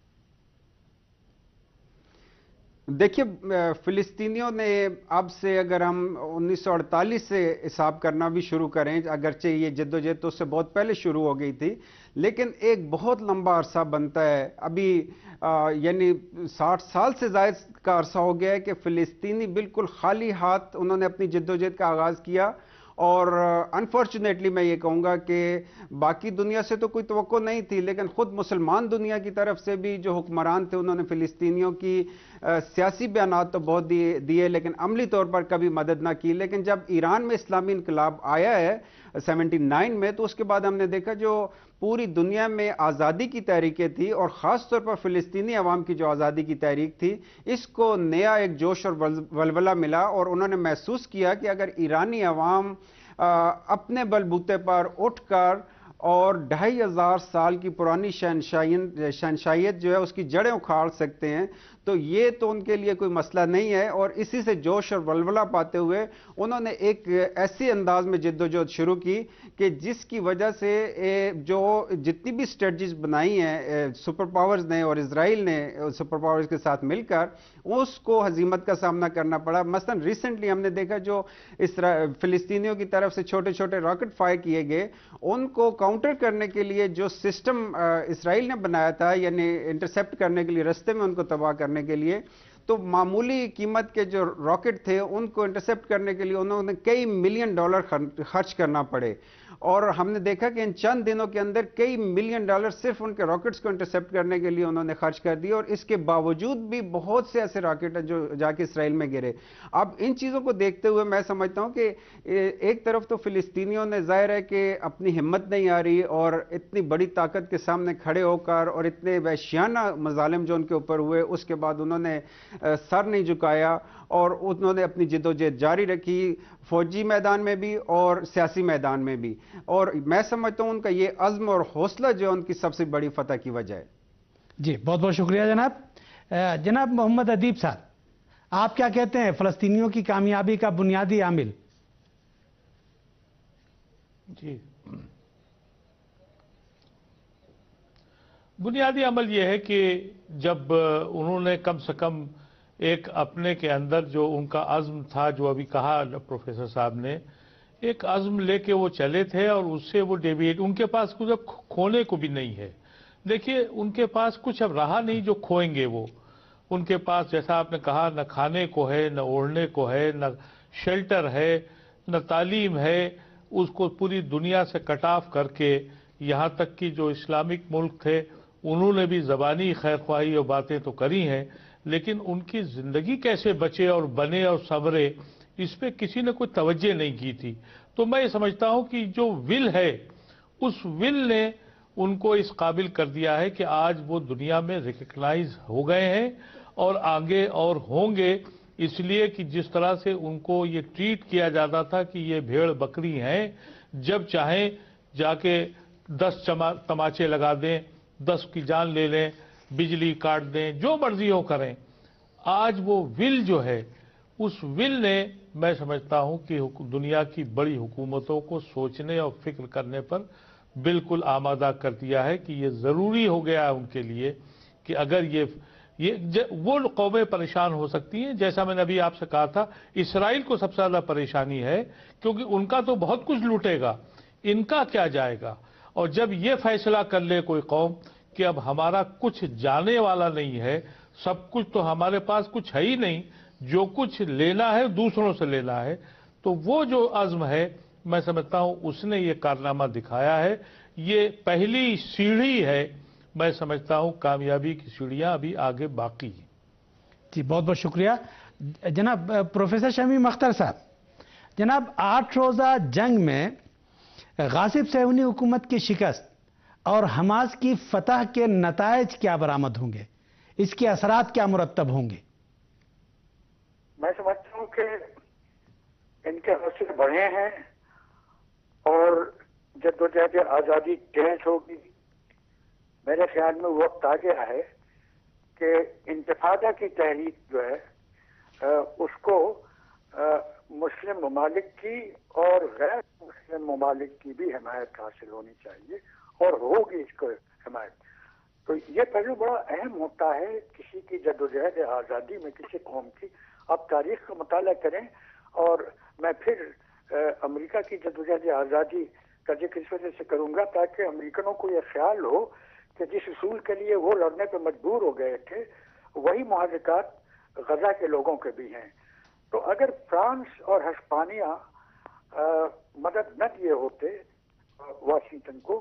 دیکھیے، فلسطینیوں نے اب سے اگر ہم 1948 سے حساب کرنا بھی شروع کریں، اگرچہ یہ جدوجہد تو اس سے بہت پہلے شروع ہو گئی تھی، لیکن ایک بہت لمبا عرصہ بنتا ہے، ابھی یعنی 60 سال سے زائد کا عرصہ ہو گیا ہے کہ فلسطینی بالکل خالی ہاتھ انہوں نے اپنی جدوجہد کا آغاز کیا، اور انفارچونیٹلی میں یہ کہوں گا کہ باقی دنیا سے تو کوئی توقع نہیں تھی، لیکن خود مسلمان دنیا کی طرف سے بھی جو حکمران تھے انہوں نے فلسطینیوں کی سیاسی بیانات تو بہت دیے لیکن عملی طور پر کبھی مدد نہ کی۔ لیکن جب ایران میں اسلامی انقلاب آیا ہے 79 میں، تو اس کے بعد ہم نے دیکھا جو پوری دنیا میں آزادی کی تحریکیں تھی، اور خاص طور پر فلسطینی عوام کی جو آزادی کی تحریک تھی، اس کو نیا ایک جوش اور ولولہ ملا، اور انہوں نے محسوس کیا کہ اگر ایرانی عوام اپنے بلبوتے پر اٹھ کر اور 2500 سال کی پرانی شہنشائیت جو ہے اس کی جڑیں اکھاڑ سکتے ہیں، تو یہ تو ان کے لیے کوئی مسئلہ نہیں ہے، اور اسی سے جوش اور ولولہ پاتے ہوئے انہوں نے ایک ایسی انداز میں جدوجہد شروع کی کہ جس کی وجہ سے جو جتنی بھی اسٹریٹجیز بنائی ہیں سپر پاورز نے اور اسرائیل نے سپر پاورز کے ساتھ مل کر، اس کو ہزیمت کا سامنا کرنا پڑا۔ مثلا ریسنٹلی ہم نے دیکھا جو فلسطینیوں کی طرف سے چھوٹے چھوٹے راکٹ فائر کیے گئے، ان کو کاؤنٹر کرنے کے لیے جو سسٹم اسرائیل نے بنایا تھا، یعنی انٹرسپٹ کرنے کے لیے، رستے میں ان کو تباہ کرنے کے لیے، تو معمولی قیمت کے جو راکٹ تھے ان کو انٹرسپٹ کرنے کے لیے انہوں نے کئی ملین ڈالر خرچ کرنا پڑے، اور ہم نے دیکھا کہ ان چند دنوں کے اندر کئی ملین ڈالر صرف ان کے راکٹس کو انٹرسپٹ کرنے کے لیے انہوں نے خرچ کر دیے، اور اس کے باوجود بھی بہت سے ایسے راکٹ ہیں جو جا کے اسرائیل میں گرے۔ اب ان چیزوں کو دیکھتے ہوئے میں سمجھتا ہوں کہ ایک طرف تو فلسطینیوں نے ظاہر ہے کہ اپنی ہمت نہیں آ رہی، اور اتنی بڑی طاقت کے سامنے کھڑے ہو کر اور اتنے وحشیانہ مظالم جو ان کے اوپر ہوئے، اس کے بعد انہوں نے سر نہیں جھکایا، اور انہوں نے اپنی جدوجہد جاری رکھی، فوجی میدان میں بھی اور سیاسی میدان میں بھی، اور میں سمجھتا ہوں ان کا یہ عزم اور حوصلہ جو ان کی سب سے بڑی فتح کی وجہ ہے۔ جی بہت بہت شکریہ جناب۔ جناب محمد ادیب صاحب، آپ کیا کہتے ہیں فلسطینیوں کی کامیابی کا بنیادی عامل؟ جی، بنیادی عمل یہ ہے کہ جب انہوں نے کم سے کم ایک اپنے کے اندر جو ان کا عزم تھا، جو ابھی کہا پروفیسر صاحب نے، ایک عزم لے کے وہ چلے تھے، اور اس سے وہ ڈیویٹ، ان کے پاس کچھ اب کھونے کو بھی نہیں ہے۔ دیکھیے ان کے پاس کچھ اب رہا نہیں جو کھوئیں گے وہ۔ ان کے پاس جیسا آپ نے کہا، نہ کھانے کو ہے، نہ اوڑھنے کو ہے، نہ شیلٹر ہے، نہ تعلیم ہے۔ اس کو پوری دنیا سے کٹ آف کر کے، یہاں تک کہ جو اسلامک ملک تھے انہوں نے بھی زبانی خیر خواہی اور باتیں تو کری ہیں، لیکن ان کی زندگی کیسے بچے اور بنے اور سنورے، اس پہ کسی نے کوئی توجہ نہیں کی تھی۔ تو میں یہ سمجھتا ہوں کہ جو ول ہے، اس ول نے ان کو اس قابل کر دیا ہے کہ آج وہ دنیا میں ریکگنائز ہو گئے ہیں، اور آگے اور ہوں گے، اس لیے کہ جس طرح سے ان کو یہ ٹریٹ کیا جاتا تھا کہ یہ بھیڑ بکری ہیں، جب چاہیں جا کے 10 تماچے لگا دیں، 10 کی جان لے لیں، بجلی کاٹ دیں، جو مرضی ہو کریں۔ آج وہ ول جو ہے، اس ول نے میں سمجھتا ہوں کہ دنیا کی بڑی حکومتوں کو سوچنے اور فکر کرنے پر بالکل آمادہ کر دیا ہے کہ یہ ضروری ہو گیا ہے ان کے لیے کہ اگر وہ قومیں پریشان ہو سکتی ہیں، جیسا میں نے ابھی آپ سے کہا تھا، اسرائیل کو سب سے زیادہ پریشانی ہے کیونکہ ان کا تو بہت کچھ لوٹے گا، ان کا کیا جائے گا۔ اور جب یہ فیصلہ کر لے کوئی قوم कि अब हमारा कुछ जाने वाला नहीं है, सब कुछ तो हमारे पास कुछ है ही नहीं, जो कुछ लेना है दूसरों से लेना है। तो वो जो अज़्म है, मैं समझता हूं उसने ये कारनामा दिखाया है। ये पहली सीढ़ी है, मैं समझता हूं कामयाबी की सीढ़ियां अभी आगे बाकी हैं। जी बहुत बहुत शुक्रिया जनाब। प्रोफेसर शमीम अख्तर साहब, जनाब 8 रोज़ा जंग में गासिब सहूनी हुकूमत की शिकस्त और हमास की फतह के नतायज क्या बरामद होंगे, इसके असरात क्या मुरत्तब होंगे? मैं समझता हूं कि इनके हौसले बढ़े हैं और जद्दोजहद आज़ादी तेज होगी। मेरे ख्याल में वक्त आ गया है कि इंतफादा की तहरीक जो है उसको मुस्लिम ममालिक की और गैर मुस्लिम ममालिक की भी हिमायत हासिल होनी चाहिए और होगी इसको हिमायत। तो ये पहलू बड़ा अहम होता है किसी की जद्दोजहद आज़ादी में, किसी कौम की। आप तारीख का मुताला करें, और मैं फिर अमेरिका की जद्दोजहद आज़ादी का जिक्र इस वजह से करूंगा ताकि अमेरिकनों को यह ख्याल हो कि जिस उसूल के लिए वो लड़ने पर मजबूर हो गए थे वही मुहर्रिकात गजा के लोगों के भी हैं। तो अगर फ्रांस और हिस्पानिया मदद न दिए होते वाशिंगटन को,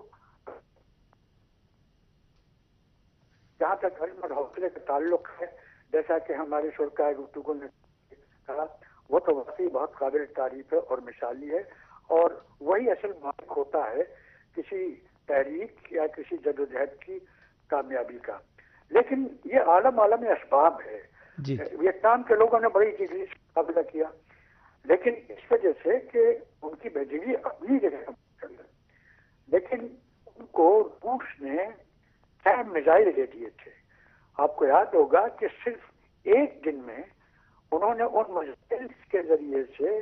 जहां तक इल्म और हौसले का ताल्लुक है, जैसा कि हमारे शुरकाए गुफ्तगू ने कहा, वो तो वाकई बहुत काबिल तारीफ है और मिसाली है, और वही असल मालिक होता है किसी तहरीक या किसी जद्दोजहद की कामयाबी का। लेकिन ये आलम असबाब है। वियतनाम के लोगों ने बड़ी तकलीफ से मुकाबला किया, लेकिन इस वजह से कि उनकी बेजगी अपनी जगह, लेकिन उनको रूस ने टैम मिसाइल दे दिए थे। आपको याद होगा कि सिर्फ एक दिन में उन्होंने उन मिसाइल के जरिए से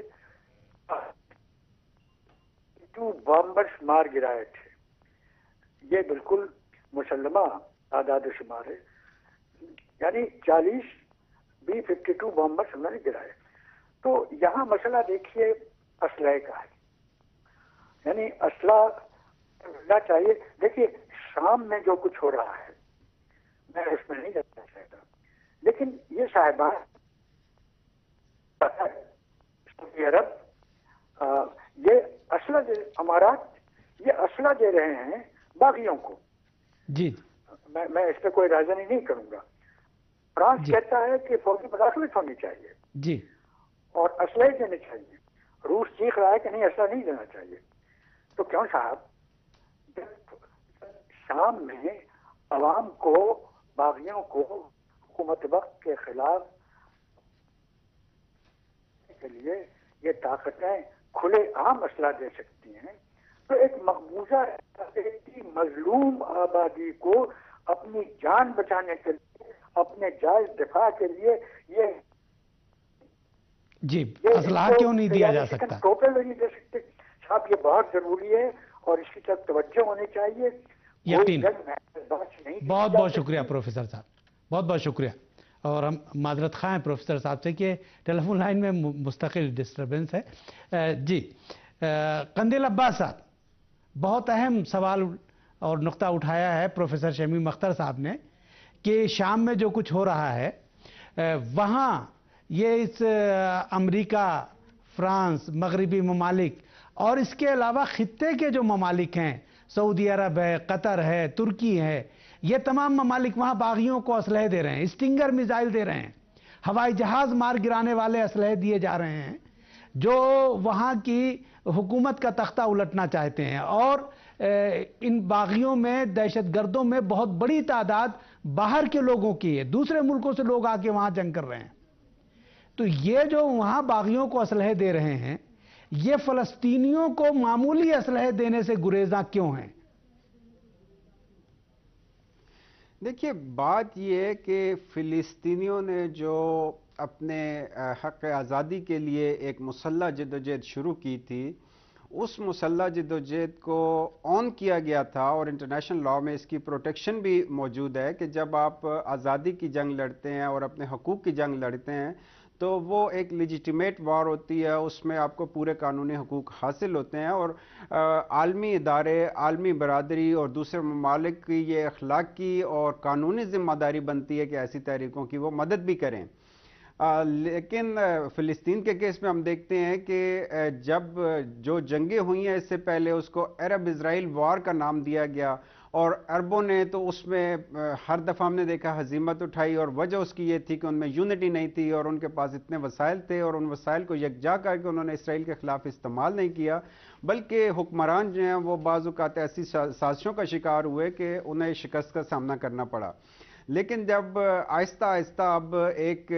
2 बॉम्बर्स मार गिराए थे। ये बिल्कुल मुसल्लमा आदाद शुमार है, यानी 40 B-52 बॉम्बर्स उन्होंने गिराए। तो यहाँ मसला देखिए असलहे का है, यानी असला मिलना चाहिए। देखिए शाम में जो कुछ हो रहा है मैं उसमें नहीं जाना चाहता, लेकिन ये साहिबान सऊदी अरब ये असला अमारात ये असला दे रहे हैं बागियों को। जी मैं इस पर कोई राजनी नहीं करूंगा। फ्रांस कहता है कि फौजी मुदाखलत होनी चाहिए जी, और असलहे देने चाहिए। रूस चीख रहा है कि नहीं, असला नहीं देना चाहिए। तो क्यों साहब, शाम में अवाम को, बागियों को हुकूमत वक्त के खिलाफ के लिए ये ताकतें खुले आम असला दे सकती हैं, तो एक मकबूजा मजलूम आबादी को अपनी जान बचाने के लिए, अपने जायज दिफा के लिए ये जी असलाह क्यों नहीं दिया जा सकता? टोटल नहीं दे सकते साहब, ये बहुत जरूरी है और इसकी तरफ तवज्जो होनी चाहिए। यकीन। बहुत बहुत शुक्रिया प्रोफेसर साहब, बहुत बहुत शुक्रिया। और हम माजरत खां हैं प्रोफेसर साहब से कि टेलीफोन लाइन में मुस्तकिल डिस्टर्बेंस है। जी कंदिल अब्बास साहब, बहुत अहम सवाल और नुक्ता उठाया है प्रोफेसर शमीम अख्तर साहब ने कि शाम में जो कुछ हो रहा है वहाँ ये इस अमेरिका, फ्रांस, मगरबी ममालिक और इसके अलावा खित्ते के जो ममालिक हैं, सऊदी अरब है, कतर है, तुर्की है, ये तमाम ममालिक वहाँ बागियों को असलहे दे रहे हैं, स्टिंगर मिसाइल दे रहे हैं, हवाई जहाज मार गिराने वाले असलहे दिए जा रहे हैं जो वहाँ की हुकूमत का तख्ता उलटना चाहते हैं। और इन बागियों में, दहशतगर्दों में बहुत बड़ी तादाद बाहर के लोगों की है, दूसरे मुल्कों से लोग आके वहाँ जंग कर रहे हैं। तो ये जो वहाँ बागियों को असलहे दे रहे हैं, ये फलस्तीनियों को मामूली असलहे देने से गुरेजा क्यों हैं? देखिए बात यह है कि फ़िलिस्तीनियों ने जो अपने हक़ आज़ादी के लिए एक मुसल्लह जद्दोजहद शुरू की थी, उस मुसल्लह जद्दोजहद को ऑन किया गया था और इंटरनेशनल लॉ में इसकी प्रोटेक्शन भी मौजूद है कि जब आप आज़ादी की जंग लड़ते हैं और अपने हकूक़ की जंग लड़ते हैं تو وہ ایک لیجیٹیمیٹ وار ہوتی ہے، اس میں آپ کو پورے قانونی حقوق حاصل ہوتے ہیں، اور عالمی ادارے، عالمی برادری اور دوسرے ممالک کی یہ اخلاقی اور قانونی ذمہ داری بنتی ہے کہ ایسی تحریکوں کی وہ مدد بھی کریں۔ لیکن فلسطین کے کیس میں ہم دیکھتے ہیں کہ جب جو جنگیں ہوئی ہیں اس سے پہلے اس کو عرب اسرائیل وار کا نام دیا گیا، اور عربوں نے تو اس میں ہر دفعہ ہم نے دیکھا ہزیمت اٹھائی، اور وجہ اس کی یہ تھی کہ ان میں یونٹی نہیں تھی اور ان کے پاس اتنے وسائل تھے، اور ان وسائل کو یکجا کر کے انہوں نے اسرائیل کے خلاف استعمال نہیں کیا، بلکہ حکمران جو ہیں وہ بعض اوقات ایسی سازشوں کا شکار ہوئے کہ انہیں شکست کا سامنا کرنا پڑا۔ لیکن جب آہستہ آہستہ اب ایک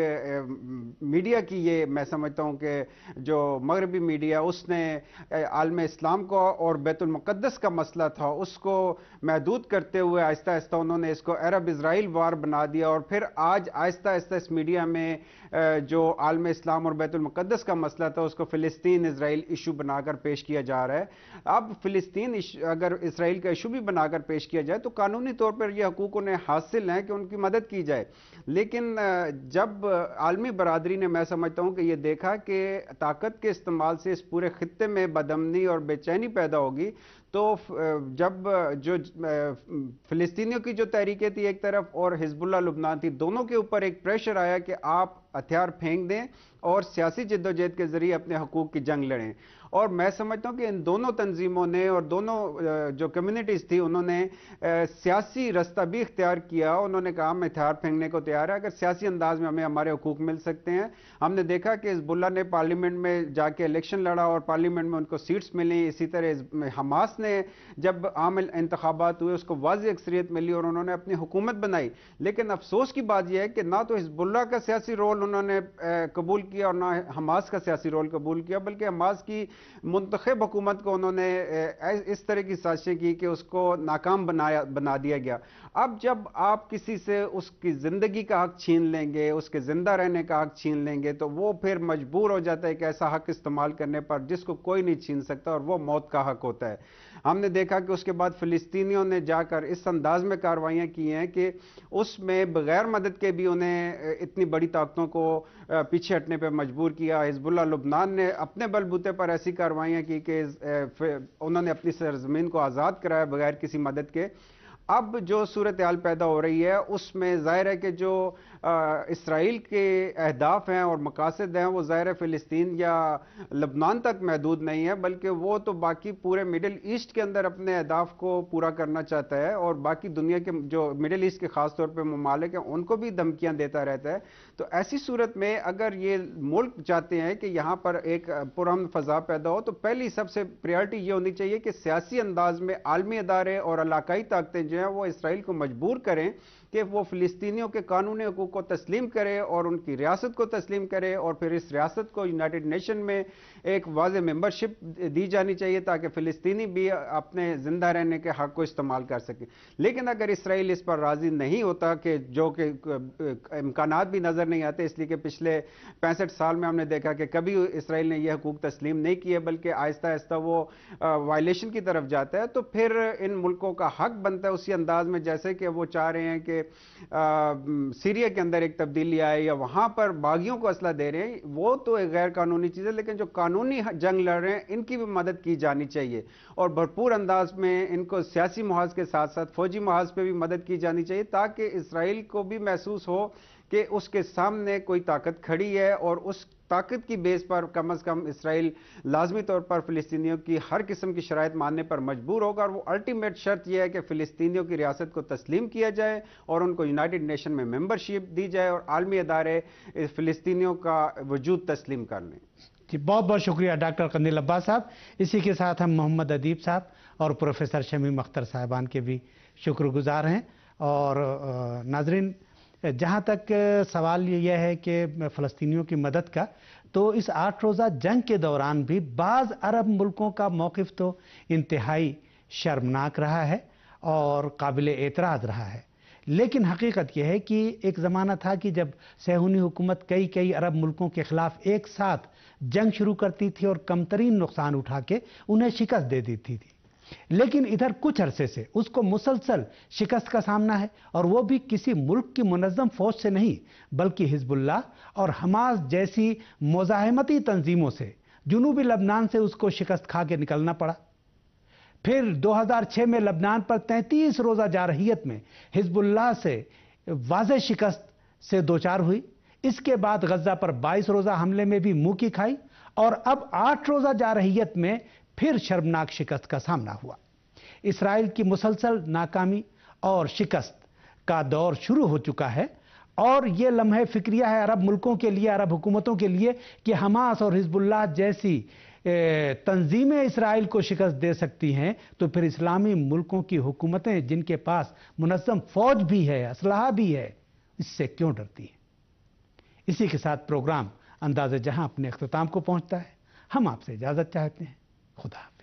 میڈیا کی، یہ میں سمجھتا ہوں کہ جو مغربی میڈیا، اس نے عالم اسلام کو اور بیت المقدس کا مسئلہ تھا اس کو محدود کرتے ہوئے آہستہ آہستہ انہوں نے اس کو عرب اسرائیل وار بنا دیا، اور پھر آج آہستہ آہستہ اس میڈیا میں جو عالم اسلام اور بیت المقدس کا مسئلہ تھا اس کو فلسطین اسرائیل ایشو بنا کر پیش کیا جا رہا ہے۔ اب فلسطین اگر اسرائیل کا ایشو بھی بنا کر پیش کیا جائے تو قانونی طور پر یہ حقوق انہیں حاصل ہیں کہ ان کی مدد کی جائے، لیکن جب عالمی برادری نے، میں سمجھتا ہوں کہ یہ دیکھا کہ طاقت کے استعمال سے اس پورے خطے میں بدامنی اور بے چینی پیدا ہوگی، تو جب جو فلسطینیوں کی جو تحریکیں تھی ایک طرف اور حزب اللہ لبنان تھی، دونوں کے اوپر ایک پریشر آیا کہ آپ ہتھیار پھینک دیں اور سیاسی جدوجہد کے ذریعے اپنے حقوق کی جنگ لڑیں۔ اور میں سمجھتا ہوں کہ ان دونوں تنظیموں نے اور دونوں جو کمیونٹیز تھی انہوں نے سیاسی رستہ بھی اختیار کیا، انہوں نے کہا ہم ہتھیار پھینکنے کو تیار ہے اگر سیاسی انداز میں ہمیں ہمارے حقوق مل سکتے ہیں۔ ہم نے دیکھا کہ حزب اللہ نے پارلیمنٹ میں جا کے الیکشن لڑا اور پارلیمنٹ میں ان کو سیٹس ملی، اسی طرح حماس نے جب عام انتخابات ہوئے اس کو واضح اکثریت ملی اور انہوں نے اپنی حکومت بنائی۔ لیکن افسوس کی بات یہ ہے کہ نہ تو حزب اللہ کا سیاسی رول انہوں نے قبول کیا اور نہ حماس کا سیاسی رول قبول کیا، بلکہ حماس کی منتخب حکومت کو انہوں نے اس طرح کی سازشیں کی کہ اس کو ناکام بنا دیا گیا۔ اب جب آپ کسی سے اس کی زندگی کا حق چھین لیں گے، اس کے زندہ رہنے کا حق چھین لیں گے، تو وہ پھر مجبور ہو جاتا ہے کہ ایسا حق استعمال کرنے پر جس کو کوئی نہیں چھین سکتا، اور وہ موت کا حق ہوتا ہے۔ ہم نے دیکھا کہ اس کے بعد فلسطینیوں نے جا کر اس انداز میں کارروائیاں کی ہیں کہ اس میں بغیر مدد کے بھی انہیں اتنی بڑی طاقتوں کو پیچھے ہٹنے پہ مجبور کیا۔ حزب اللہ لبنان نے اپنے بل بوتے پر ایسی کارروائیاں کی کہ انہوں نے اپنی سرزمین کو آزاد کرایا بغیر کسی مدد کے۔ اب جو صورتحال پیدا ہو رہی ہے اس میں ظاہر ہے کہ جو اسرائیل کے اہداف ہیں اور مقاصد ہیں وہ ظاہر فلسطین یا لبنان تک محدود نہیں ہے، بلکہ وہ تو باقی پورے مڈل ایسٹ کے اندر اپنے اہداف کو پورا کرنا چاہتا ہے، اور باقی دنیا کے جو مڈل ایسٹ کے خاص طور پہ ممالک ہیں ان کو بھی دھمکیاں دیتا رہتا ہے۔ تو ایسی صورت میں اگر یہ ملک چاہتے ہیں کہ یہاں پر ایک پرامن فضا پیدا ہو، تو پہلی سب سے پریارٹی یہ ہونی چاہیے کہ سیاسی انداز میں عالمی ادارے اور علاقائی طاقتیں جو ہیں وہ اسرائیل کو مجبور کریں کہ وہ فلسطینیوں کے قانونی حقوق کو تسلیم کرے اور ان کی ریاست کو تسلیم کرے، اور پھر اس ریاست کو یونائٹڈ نیشن میں ایک واضح ممبرشپ دی جانی چاہیے تاکہ فلسطینی بھی اپنے زندہ رہنے کے حق کو استعمال کر سکیں۔ لیکن اگر اسرائیل اس پر راضی نہیں ہوتا، کہ جو کہ امکانات بھی نظر نہیں آتے، اس لیے کہ پچھلے 65 سال میں ہم نے دیکھا کہ کبھی اسرائیل نے یہ حقوق تسلیم نہیں کیے بلکہ آہستہ آہستہ وہ وائلیشن کی طرف جاتا ہے، تو پھر ان ملکوں کا حق بنتا ہے اسی انداز میں جیسے کہ وہ چاہ رہے ہیں کہ سیریا کے اندر ایک تبدیلی آئے یا وہاں پر باغیوں کو اسلحہ دے رہے ہیں، وہ تو ایک غیر قانونی چیز ہے، لیکن جو قانونی جنگ لڑ رہے ہیں ان کی بھی مدد کی جانی چاہیے، اور بھرپور انداز میں ان کو سیاسی محاذ کے ساتھ ساتھ فوجی محاذ پہ بھی مدد کی جانی چاہیے تاکہ اسرائیل کو بھی محسوس ہو کہ اس کے سامنے کوئی طاقت کھڑی ہے، اور اس طاقت کی بیس پر کم از کم اسرائیل لازمی طور پر فلسطینیوں کی ہر قسم کی شرائط ماننے پر مجبور ہوگا، اور وہ الٹیمیٹ شرط یہ ہے کہ فلسطینیوں کی ریاست کو تسلیم کیا جائے اور ان کو یونائٹڈ نیشن میں ممبرشپ دی جائے اور عالمی ادارے فلسطینیوں کا وجود تسلیم کر لیں۔ جی بہت بہت شکریہ ڈاکٹر قندیل عباس صاحب۔ اسی کے ساتھ ہم محمد ادیب صاحب اور پروفیسر شمیم اختر صاحبان کے بھی شکر گزار ہیں۔ اور ناظرین، جہاں تک سوال یہ ہے کہ فلسطینیوں کی مدد کا، تو اس 8 روزہ جنگ کے دوران بھی بعض عرب ملکوں کا موقف تو انتہائی شرمناک رہا ہے اور قابل اعتراض رہا ہے، لیکن حقیقت یہ ہے کہ ایک زمانہ تھا کہ جب صہیونی حکومت کئی عرب ملکوں کے خلاف ایک ساتھ جنگ شروع کرتی تھی اور کم ترین نقصان اٹھا کے انہیں شکست دے دیتی تھی، लेकिन इधर कुछ अरसे से उसको मुसलसल शिकस्त का सामना है, और वो भी किसी मुल्क की मुनज़्ज़म फौज से नहीं, बल्कि हिजबुल्लाह और हमास जैसी मुज़ाहिमती तंजीमों से। जुनूबी लबनान से उसको शिकस्त खा के निकलना पड़ा। फिर 2006 में लबनान पर 33 रोज़ा जारहियत में हिजबुल्लाह से वाज़ेह शिकस्त से दोचार हुई। इसके बाद गज्जा पर 22 रोज़ा हमले में भी मुंह की खाई, और अब 8 रोज़ा जारहियत में फिर शर्मनाक शिकस्त का सामना हुआ। इसराइल की मुसलसल नाकामी और शिकस्त का दौर शुरू हो चुका है, और ये लम्हे फिक्रिया है अरब मुल्कों के लिए, अरब हुकूमतों के लिए, कि हमास और हिजबुल्लाह जैसी तंजीमें इसराइल को शिकस्त दे सकती हैं, तो फिर इस्लामी मुल्कों की हुकूमतें जिनके पास मुनज़्ज़म फौज भी है, असलहा भी है, इससे क्यों डरती हैं? इसी के साथ प्रोग्राम अंदाज़े जहां अपने अख्ताम को पहुंचता है। हम आपसे इजाज़त चाहते हैं। खुदा हाफ़िज़।